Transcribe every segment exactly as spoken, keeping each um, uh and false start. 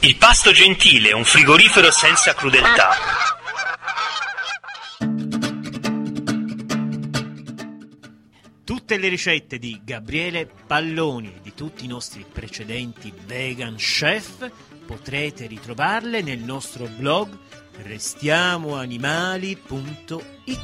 Il pasto gentile, un frigorifero senza crudeltà. Tutte le ricette di Gabriele Palloni e di tutti i nostri precedenti vegan chef potrete ritrovarle nel nostro blog restiamoanimali punto it.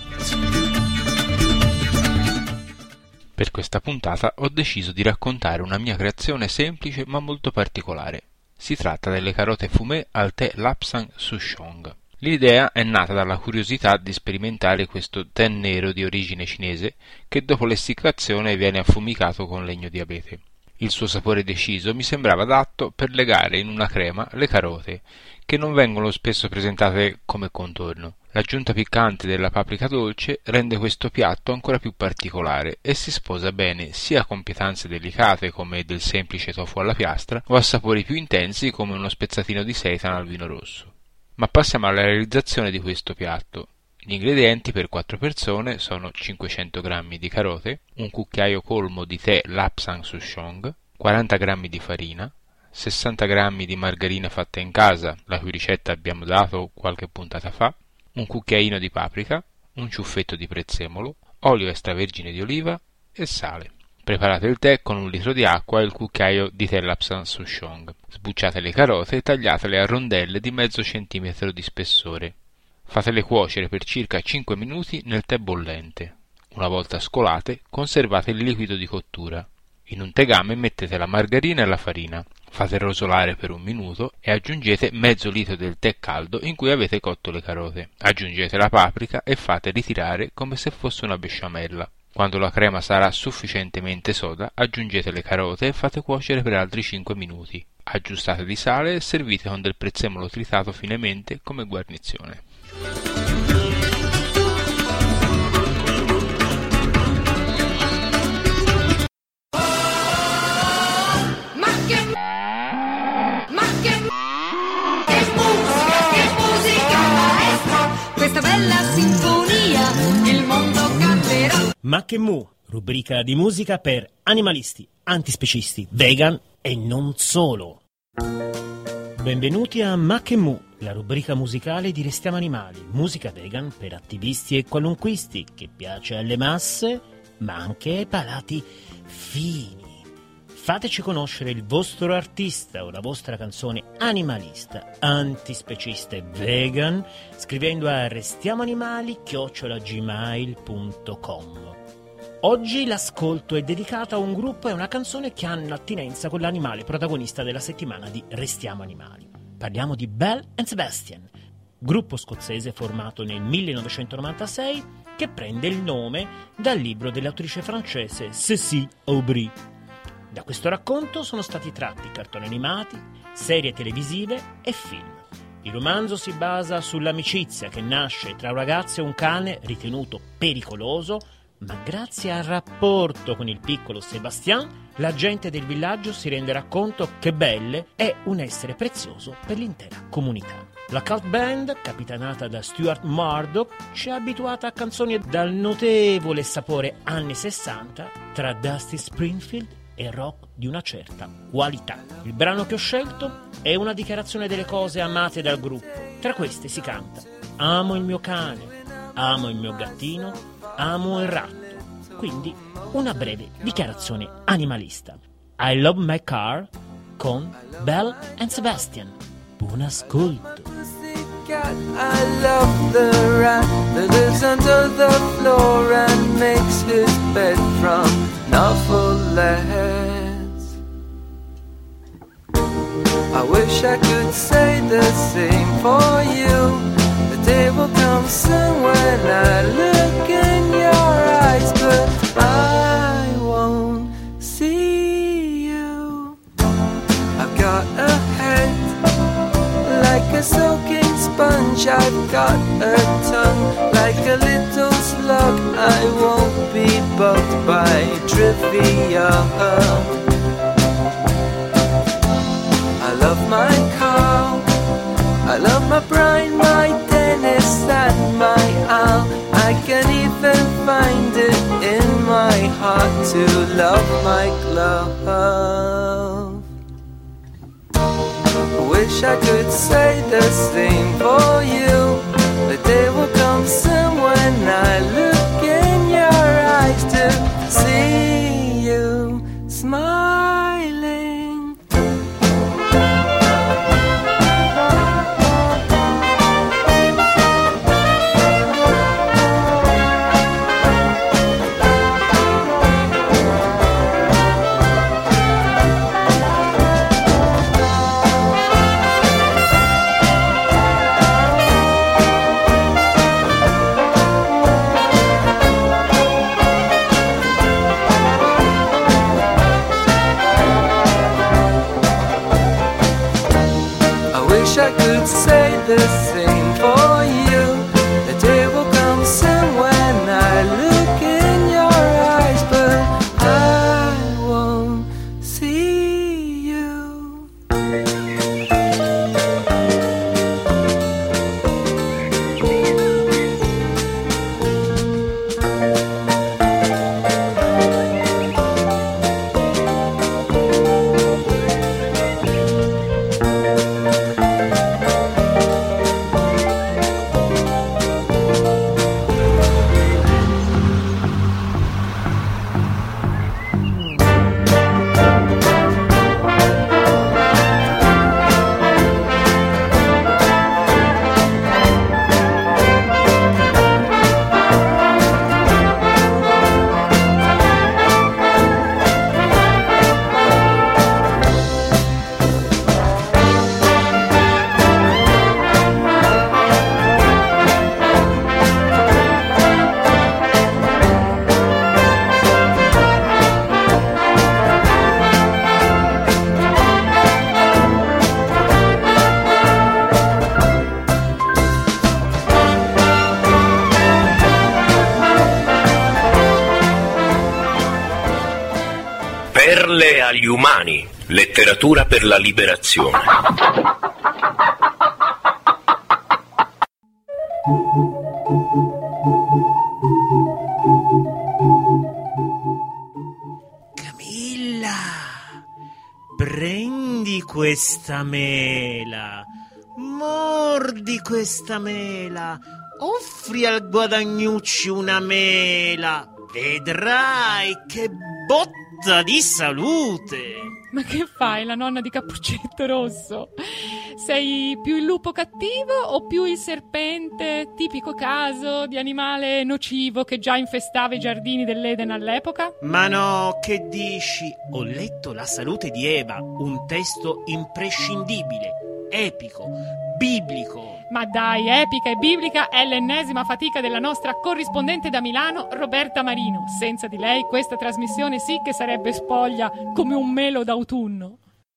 Per questa puntata ho deciso di raccontare una mia creazione semplice ma molto particolare. Si tratta delle carote fumé al tè Lapsang Souchong. L'idea è nata dalla curiosità di sperimentare questo tè nero di origine cinese che dopo l'essiccazione viene affumicato con legno di abete. Il suo sapore deciso mi sembrava adatto per legare in una crema le carote, che non vengono spesso presentate come contorno. L'aggiunta piccante della paprika dolce rende questo piatto ancora più particolare e si sposa bene sia con pietanze delicate come del semplice tofu alla piastra o a sapori più intensi come uno spezzatino di seitan al vino rosso. Ma passiamo alla realizzazione di questo piatto. Gli ingredienti per quattro persone sono cinquecento grammi di carote, un cucchiaio colmo di tè Lapsang Souchong, quaranta grammi di farina, sessanta grammi di margarina fatta in casa, la cui ricetta abbiamo dato qualche puntata fa, un cucchiaino di paprika, un ciuffetto di prezzemolo, olio extravergine di oliva e sale. Preparate il tè con un litro di acqua e il cucchiaio di tè Lapsang Souchong. Sbucciate le carote e tagliatele a rondelle di mezzo centimetro di spessore. Fatele cuocere per circa cinque minuti nel tè bollente. Una volta scolate, conservate il liquido di cottura. In un tegame mettete la margarina e la farina. Fate rosolare per un minuto e aggiungete mezzo litro del tè caldo in cui avete cotto le carote. Aggiungete la paprika e fate ritirare come se fosse una besciamella. Quando la crema sarà sufficientemente soda, aggiungete le carote e fate cuocere per altri cinque minuti. Aggiustate di sale e servite con del prezzemolo tritato finemente come guarnizione. Questa bella sinfonia, il mondo canterà. Ma che mu, rubrica di musica per animalisti, antispecisti, vegan e non solo. Benvenuti a Ma che mu, la rubrica musicale di Restiamo Animali, musica vegan per attivisti e qualunquisti, che piace alle masse, ma anche ai palati fini. Fateci conoscere il vostro artista o la vostra canzone animalista, antispecista e vegan scrivendo a restiamoanimali chiocciola gmail punto com. Oggi l'ascolto è dedicato a un gruppo e una canzone che hanno attinenza con l'animale protagonista della settimana di Restiamo Animali. Parliamo di Belle and Sebastian, gruppo scozzese formato nel millenovecentonovantasei che prende il nome dal libro dell'autrice francese Cécile Aubry. Da questo racconto sono stati tratti cartoni animati, serie televisive e film. Il romanzo si basa sull'amicizia che nasce tra un ragazzo e un cane ritenuto pericoloso, ma grazie al rapporto con il piccolo Sébastien, la gente del villaggio si renderà conto che Belle è un essere prezioso per l'intera comunità. La cult band, capitanata da Stuart Murdoch, ci ha abituata a canzoni dal notevole sapore anni sessanta tra Dusty Springfield e rock di una certa qualità. Il brano che ho scelto è una dichiarazione delle cose amate dal gruppo. Tra queste si canta: amo il mio cane, amo il mio gattino, amo il ratto. Quindi una breve dichiarazione animalista. I love my car con Belle and Sebastian. Buon ascolto. I love the rat that lives under the floor and makes his bed from novelettes. I wish I could say the same for you. The day will come soon when I look in your eyes, but I won't see you. I've got a head like a soaking sponge, I've got a tongue like a little slug. I won't be bugged by trivia. I love my cow, I love my brine, my Dennis and my Al. I can even find it in my heart to love my glove. wish I could say the same for you. The day will come soon when I look in your eyes to see you smiling. I could say the same for you. The day will come soon when I look in your eyes, but I won't see you. Perle agli umani, letteratura per la liberazione. Camilla, prendi questa mela, mordi questa mela, offri al Guadagnucci una mela, vedrai che botta di salute. Ma che fai, la nonna di Cappuccetto Rosso? Sei più il lupo cattivo o più il serpente, tipico caso di animale nocivo che già infestava i giardini dell'Eden all'epoca? Ma no, che dici? Ho letto La salute di Eva, un testo imprescindibile, epico, biblico. Ma dai, epica e biblica è l'ennesima fatica della nostra corrispondente da Milano, Roberta Marino. Senza di lei questa trasmissione sì che sarebbe spoglia come un melo d'autunno.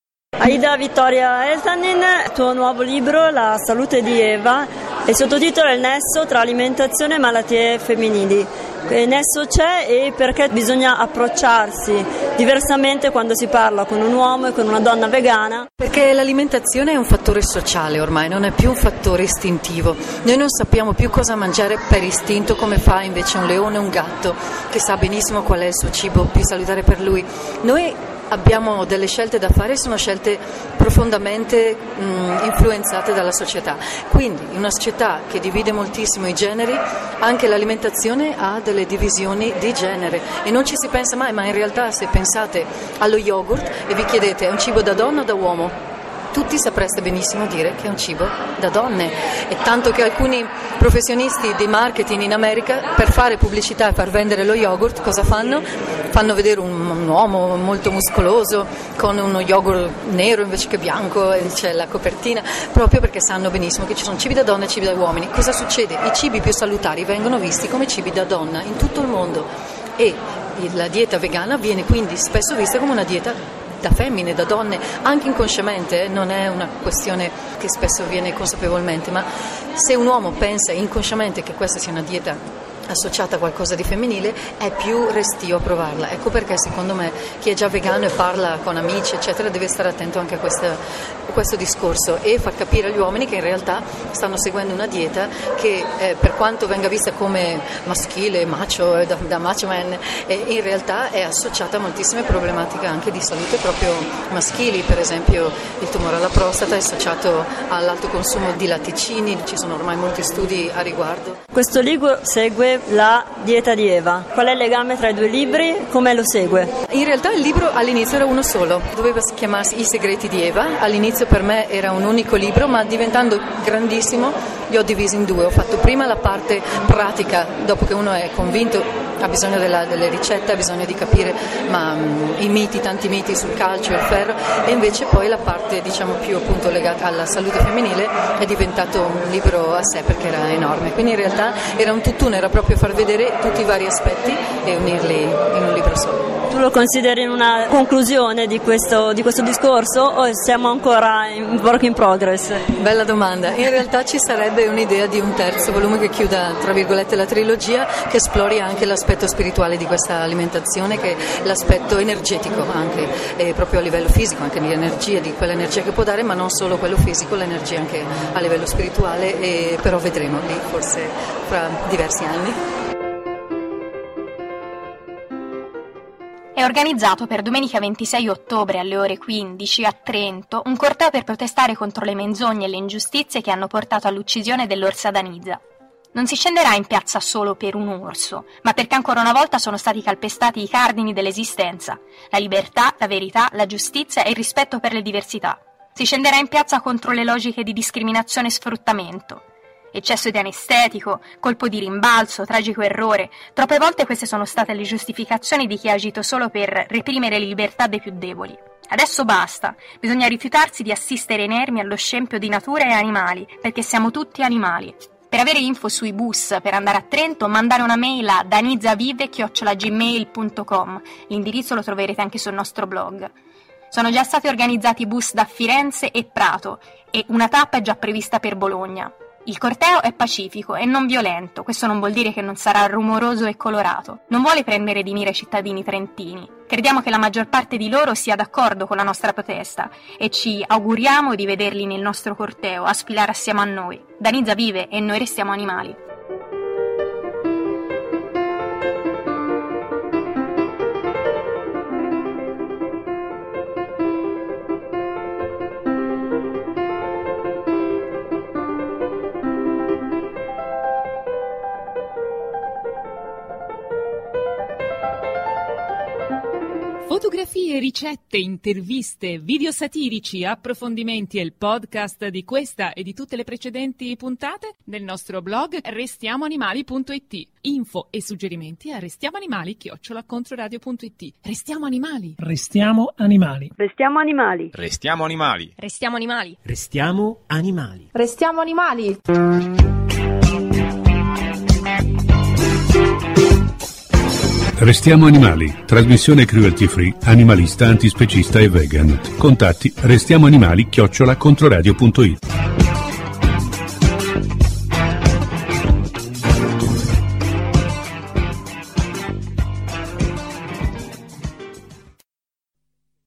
Aida Vittoria Eltanin, tuo nuovo libro La salute di Eva, il sottotitolo è Il nesso tra alimentazione e malattie femminili. Che nesso c'è e perché bisogna approcciarsi diversamente quando si parla con un uomo e con una donna vegana? Perché l'alimentazione è un fattore sociale ormai, non è più un fattore istintivo. Noi non sappiamo più cosa mangiare per istinto come fa invece un leone o un gatto che sa benissimo qual è il suo cibo più salutare per lui. Noi abbiamo delle scelte da fare, sono scelte profondamente mh, influenzate dalla società. Quindi in una società che divide moltissimo i generi, anche l'alimentazione ha delle divisioni di genere e non ci si pensa mai, ma in realtà se pensate allo yogurt e vi chiedete è un cibo da donna o da uomo? Tutti sapreste benissimo dire che è un cibo da donne, e tanto che alcuni professionisti di marketing in America per fare pubblicità e far vendere lo yogurt cosa fanno? Fanno vedere un, un uomo molto muscoloso con uno yogurt nero invece che bianco e c'è la copertina, proprio perché sanno benissimo che ci sono cibi da donne e cibi da uomini. Cosa succede? I cibi più salutari vengono visti come cibi da donna in tutto il mondo e la dieta vegana viene quindi spesso vista come una dieta da femmine, da donne, anche inconsciamente, eh? Non è una questione che spesso avviene consapevolmente, ma se un uomo pensa inconsciamente che questa sia una dieta associata a qualcosa di femminile è più restio a provarla. Ecco perché secondo me chi è già vegano e parla con amici eccetera deve stare attento anche a questa questo discorso e far capire agli uomini che in realtà stanno seguendo una dieta che eh, per quanto venga vista come maschile, macho, eh, da, da macho man, eh, in realtà è associata a moltissime problematiche anche di salute proprio maschili, per esempio il tumore alla prostata è associato all'alto consumo di latticini, ci sono ormai molti studi a riguardo. Questo libro segue la dieta di Eva. Qual è il legame tra i due libri? Come lo segue? In realtà il libro all'inizio era uno solo, doveva chiamarsi I segreti di Eva, all'inizio per me era un unico libro, ma diventando grandissimo li ho divisi in due. Ho fatto prima la parte pratica, dopo che uno è convinto, ha bisogno della, delle ricette, ha bisogno di capire ma, um, i miti, tanti miti sul calcio e il ferro, e invece poi la parte diciamo più appunto legata alla salute femminile è diventato un libro a sé perché era enorme, quindi in realtà era un tutt'uno, era proprio far vedere tutti i vari aspetti e unirli in un libro solo. Tu lo consideri una conclusione di questo, di questo discorso o siamo ancora in work in progress? Bella domanda, in realtà ci sarebbe un'idea di un terzo volume che chiuda tra virgolette la trilogia, che esplori anche l'aspetto spirituale di questa alimentazione, che è l'aspetto energetico anche, e proprio a livello fisico, anche di energia, di quell'energia che può dare, ma non solo quello fisico, l'energia anche a livello spirituale, e però vedremo lì forse fra diversi anni. È organizzato per domenica ventisei ottobre alle ore quindici a Trento un corteo per protestare contro le menzogne e le ingiustizie che hanno portato all'uccisione dell'orsa Danizza. Non si scenderà in piazza solo per un orso, ma perché ancora una volta sono stati calpestati i cardini dell'esistenza: la libertà, la verità, la giustizia e il rispetto per le diversità. Si scenderà in piazza contro le logiche di discriminazione e sfruttamento. Eccesso di anestetico, colpo di rimbalzo, tragico errore. Troppe volte queste sono state le giustificazioni di chi ha agito solo per reprimere le libertà dei più deboli. Adesso basta, bisogna rifiutarsi di assistere inermi allo scempio di natura e animali, perché siamo tutti animali. Per avere info sui bus per andare a Trento, mandare una mail a danizzavive chiocciola gmail punto com. L'indirizzo lo troverete anche sul nostro blog. Sono già stati organizzati bus da Firenze e Prato e una tappa è già prevista per Bologna. Il corteo è pacifico e non violento, questo non vuol dire che non sarà rumoroso e colorato. Non vuole prendere di mira i cittadini trentini. Crediamo che la maggior parte di loro sia d'accordo con la nostra protesta e ci auguriamo di vederli nel nostro corteo a sfilare assieme a noi. Danizza vive e noi restiamo animali. Fotografie, ricette, interviste, video satirici, approfondimenti e il podcast di questa e di tutte le precedenti puntate nel nostro blog restiamoanimali punto it. Info e suggerimenti a restiamoanimali chiocciola controradio punto it. Restiamo animali. Restiamo animali. Restiamo animali. Restiamo animali. Restiamo animali. Restiamo animali. Restiamo animali. Restiamo animali, trasmissione cruelty free, animalista, antispecista e vegan. Contatti restiamoanimali chiocciola controradio punto it.